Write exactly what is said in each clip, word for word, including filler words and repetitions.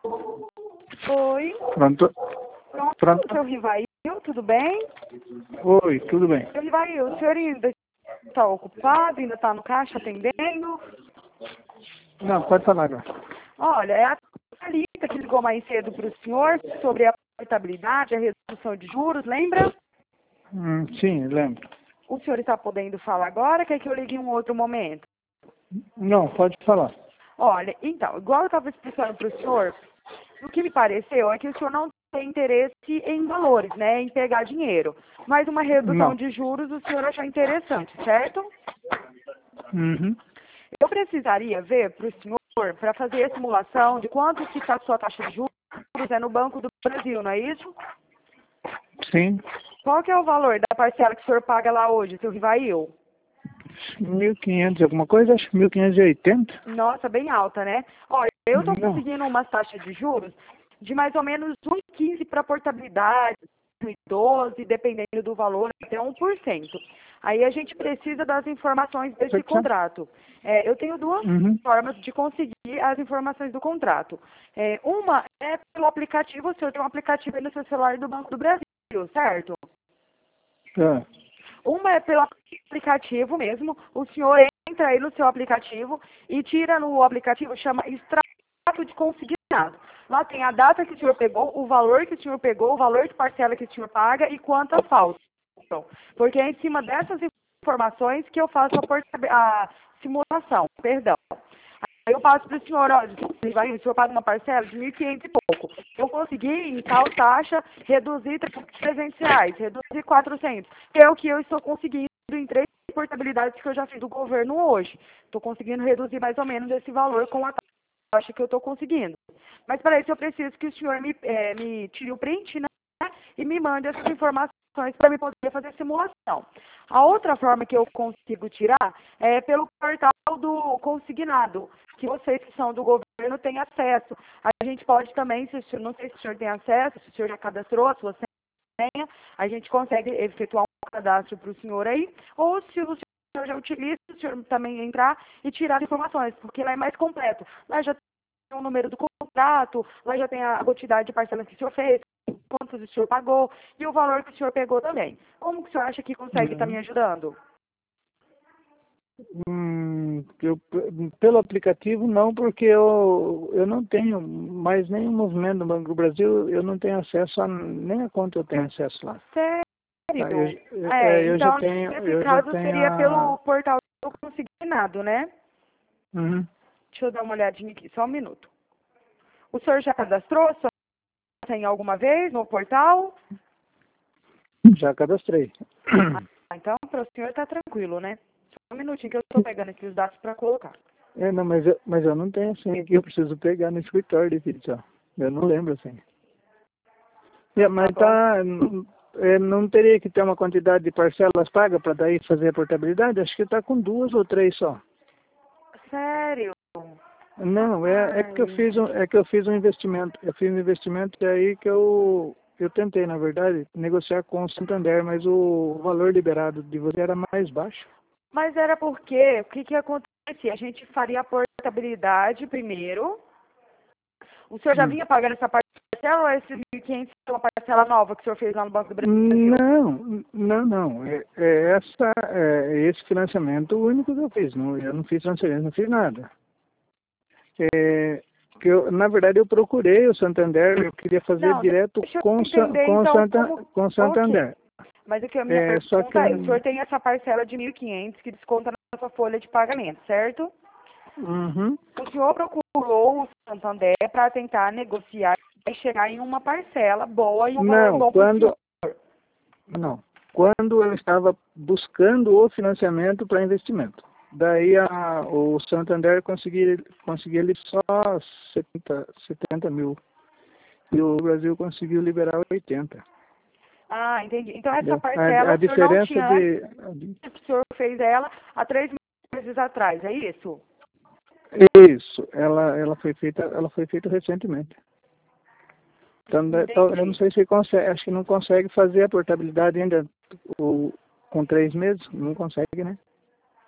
Oi. Pronto? Pronto, Pronto? seu Rivail, tudo bem? Oi, tudo bem. Seu Rivail, o senhor ainda está ocupado, ainda está no caixa atendendo? Não, pode falar agora. Olha, é a Thalita que ligou mais cedo para o senhor sobre a portabilidade, a redução de juros, lembra? Hum, sim, lembro. O senhor está podendo falar agora, quer que eu ligue em um outro momento? Não, pode falar. Olha, então, igual eu estava explicando para o senhor, o que me pareceu é que o senhor não tem interesse em valores, né, em pegar dinheiro. Mas uma redução Não. de juros o senhor achou interessante, certo? Uhum. Eu precisaria ver para o senhor, para fazer a simulação de quanto que está a sua taxa de juros é no Banco do Brasil, não é isso? Sim. Qual que é o valor da parcela que o senhor paga lá hoje, seu Rivail? mil e quinhentos alguma coisa, acho que mil quinhentos e oitenta. Nossa, bem alta, né? Olha, eu estou Não. conseguindo umas taxas de juros de mais ou menos um vírgula quinze para portabilidade, um vírgula doze, dependendo do valor, até um por cento. Aí a gente precisa das informações desse Pode ser? contrato. É, eu tenho duas Uhum. formas de conseguir as informações do contrato. É, uma é pelo aplicativo, o senhor tem um aplicativo aí no seu celular do Banco do Brasil, certo? Tá. Uma é pelo aplicativo mesmo, o senhor entra aí no seu aplicativo e tira no aplicativo, chama extrato de consignado. Lá tem a data que o senhor pegou, o valor que o senhor pegou, o valor de parcela que o senhor paga e quantas faltam. Porque é em cima dessas informações que eu faço a, porta- a simulação, perdão. Aí eu passo para o senhor, olha, o senhor paga uma parcela de mil e quinhentos e pouco. Eu consegui, em tal taxa, reduzir trezentos reais, reduzir quatrocentos, que é o que eu estou conseguindo em três portabilidades que eu já fiz do governo hoje. Estou conseguindo reduzir mais ou menos esse valor com a taxa que eu estou conseguindo. Mas para isso eu preciso que o senhor me, eh, me tire o print, né? E me mande essas informações para me poder fazer a simulação. A outra forma que eu consigo tirar é pelo portal do consignado, que vocês que são do governo têm acesso. A gente pode também, se o senhor, não sei se o senhor tem acesso, se o senhor já cadastrou a sua senha, a gente consegue efetuar um cadastro para o senhor aí, ou se o senhor já utiliza, o senhor também entrar e tirar as informações, porque lá é mais completo. Lá já tem o número do contrato, lá já tem a quantidade de parcelas que o senhor fez, quantos o senhor pagou e o valor que o senhor pegou também. Como que o senhor acha que consegue estar me Uhum. ajudando? Hum, eu, pelo aplicativo não, porque eu, eu não tenho mais nenhum movimento no Banco do Brasil, eu não tenho acesso a nem a conta eu tenho acesso lá. Sério? Tá, eu, eu, É, é, eu já então, tenho, nesse eu já caso, tenho seria a. pelo portal do consignado, né? Uhum. Deixa eu dar uma olhadinha aqui, só um minuto. O senhor já cadastrou a sua senha alguma vez no portal? Já cadastrei. Ah, então, para o senhor está tranquilo, né? Só um minutinho que eu estou pegando aqui os dados para colocar. É, não, mas eu, mas eu não tenho a senha que eu preciso pegar no escritório de vídeo. Eu não lembro a senha. É, Tá mas bom. tá. n- é, não teria que ter uma quantidade de parcelas pagas para daí fazer a portabilidade? Acho que está com duas ou três só. Sério? Não, é, é porque eu Ai. fiz um, é que eu fiz um investimento. Eu fiz um investimento e aí que eu, eu tentei, na verdade, negociar com o Santander, mas o valor liberado de você era mais baixo. Mas era porque, o que que acontecia? A gente faria a portabilidade primeiro. O senhor já Hum. vinha pagando essa parcela ou esses mil e quinhentos é uma parcela nova que o senhor fez lá no Banco do Brasil? Não, não, não. É, é essa, é esse financiamento o único que eu fiz. Não, eu não fiz transferência, não fiz nada. É, que eu, na verdade, eu procurei o Santander, eu queria fazer Não, direto deixa eu com, o Sa- entender com, o então Santa, como... com o Ok, Santander. mas aqui a minha É, só que pergunta eu é, o senhor não. tem essa parcela de mil e quinhentos que desconta na sua folha de pagamento, certo? Uhum. O senhor procurou o Santander para tentar negociar e chegar em uma parcela boa e um valor Não, bom para o senhor. quando. Não. Quando eu estava buscando o financiamento para investimento. Daí a, o Santander conseguia, conseguia ele só setenta, setenta mil. E o Brasil conseguiu liberar oitenta. Ah, entendi. Então essa Entendeu? A, parcela a o senhor não diferença tinha antes, de. o senhor fez ela há três meses atrás, é isso? Isso, ela, ela foi feita, ela foi feita recentemente. Então, né, tal- eu não Entendi. sei se consegue, acho que não consegue fazer a portabilidade ainda o, com três meses, não consegue, né?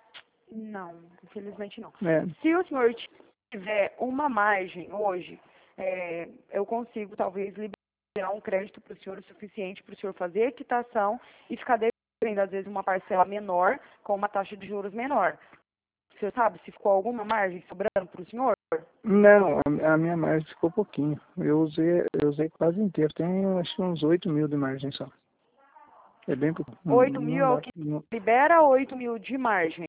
Não, infelizmente não. É. Se o senhor tiver uma margem hoje, é, eu consigo talvez liberar um crédito para o senhor o suficiente para o senhor fazer a quitação e ficar devendo, às vezes, uma parcela menor com uma taxa de juros menor. O senhor sabe se ficou alguma margem sobrando para o senhor? Não, a, a minha margem ficou pouquinho. Eu usei, eu usei quase inteiro. Tem acho que uns oito mil de margem só. É bem pouco. Não, oito mil não é o dá, que não, libera ou oito mil de margem?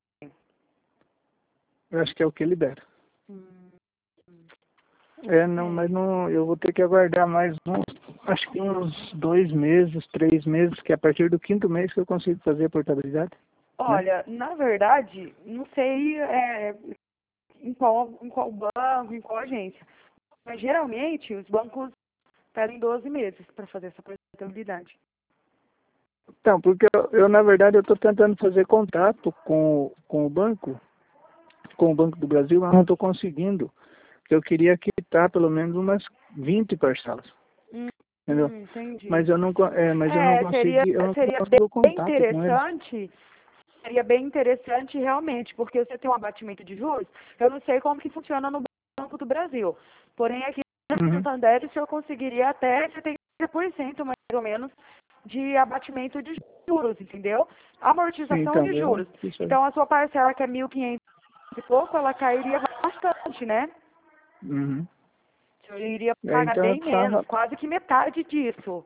eu acho que é o que libera. Hum, É, não, é. mas não, eu vou ter que aguardar mais uns, acho que uns dois meses, três meses, que é a partir do quinto mês que eu consigo fazer a portabilidade, né? Olha, na verdade, não sei é, em, qual, em qual banco, em qual agência, mas geralmente os bancos pedem doze meses para fazer essa portabilidade. Então, porque eu, eu na verdade, eu estou tentando fazer contato com, com o banco, com o Banco do Brasil, mas não estou conseguindo. Eu queria quitar pelo menos umas vinte parcelas, Hum, entendeu? hum, entendi. Mas eu não, co- é, mas eu não É, seria, consegui, eu não seria consigo o bem contato com eles. interessante, seria bem interessante realmente, porque você tem um abatimento de juros, eu não sei como que funciona no Banco do Brasil, porém aqui no Uhum. Santander o senhor conseguiria até setenta por cento mais ou menos de abatimento de juros, entendeu? Sim, Amortização então, de eu, juros. isso aí. Então a sua parcela que é mil e quinhentos e pouco, ela cairia bastante, né? Uhum. O senhor iria É, pagar então eu bem menos, tava, quase que metade disso.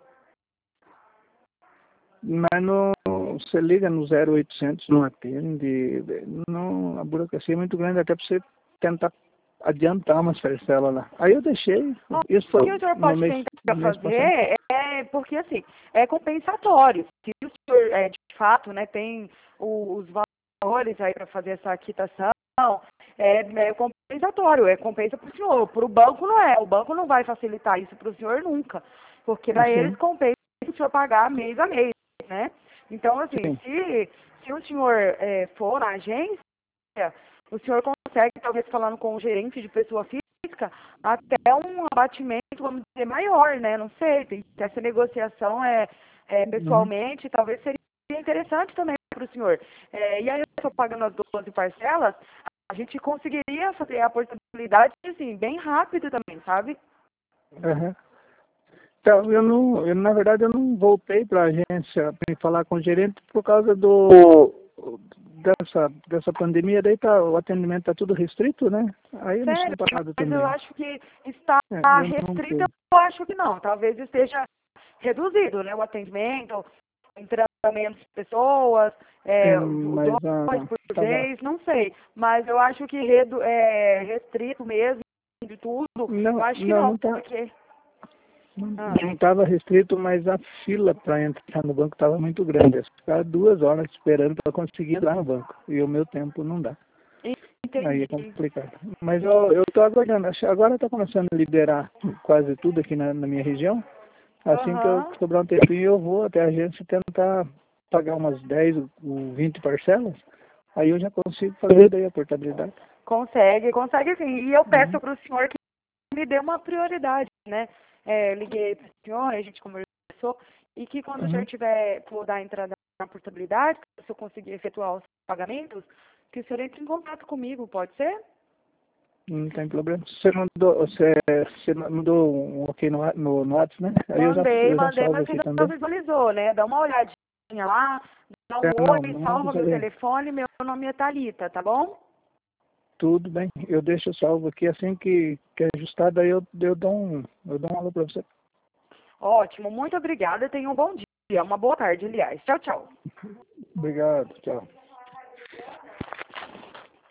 mas no, você liga no zero oitocentos, não atende, não, a burocracia é muito grande até para você tentar adiantar umas parcelas lá. Aí eu deixei, isso O foi que o senhor no pode mês, no tentar mês passado. fazer é, porque assim, é compensatório. Se o senhor, é, de fato, né, tem o- os valores aí para fazer essa quitação, é, é compensatório, é compensa para o senhor. Para o banco não é, o banco não vai facilitar isso para o senhor nunca, porque para eles Sim, compensa o senhor pagar mês a mês, né? Então, assim, sim. se, se o senhor é, for na agência, o senhor consegue, talvez falando com o gerente de pessoa física, até um abatimento, vamos dizer, maior, né? Não sei, tem que ter essa negociação é, é, Uhum. pessoalmente, talvez seria interessante também para o senhor. É, e aí, eu estou pagando as doze parcelas, a gente conseguiria fazer a portabilidade, assim, bem rápido também, sabe? Uhum. Então, eu não, eu, na verdade, eu não voltei para a agência para falar com o gerente por causa do dessa, dessa pandemia, daí tá, o atendimento está tudo restrito, né? Aí eu não Sério, sou parado mas eu também. acho que está É, eu não restrito, sei. eu acho que não. Talvez esteja reduzido, né? O atendimento, entrando menos pessoas, É, é, mas dois ah, por tava, vez, não sei. Mas eu acho que redu, é, restrito mesmo de tudo, eu não, acho que não, não, não tá, porque... Ah, não estava restrito, mas a fila para entrar no banco estava muito grande. Eu ficava duas horas esperando para conseguir entrar no banco. E o meu tempo não dá. Aí é entendi. complicado. Mas eu estou aguardando. Acho- Agora está começando a liberar quase tudo aqui na, na minha região. Assim que eu Aham. sobrar um tempinho, eu vou até a agência tentar pagar umas dez ou vinte parcelas. Aí eu já consigo fazer daí a portabilidade. Consegue, consegue sim. E eu peço Uhum. para o senhor que me dê uma prioridade, né? É, eu liguei para o senhor, a gente conversou, e que quando o senhor Uhum. tiver, for dar a entrada na portabilidade, se eu conseguir efetuar os pagamentos, que o senhor entre em contato comigo, pode ser? Não tem problema. Você mandou, você, você mandou um ok no, no, no WhatsApp, né? Aí eu já, Mandei, eu já mandei, salvo mas você aqui não também. visualizou, né? Dá uma olhadinha lá, dá É, um não, oi, não salva meu visualizei. telefone, meu nome é Thalita, tá bom? Tudo bem. Eu deixo salvo aqui assim que, que ajustar, daí eu, eu dou um, eu dou um alô para você. Ótimo, muito obrigada, tenha um bom dia, uma boa tarde, aliás. Tchau, tchau. Obrigado, tchau.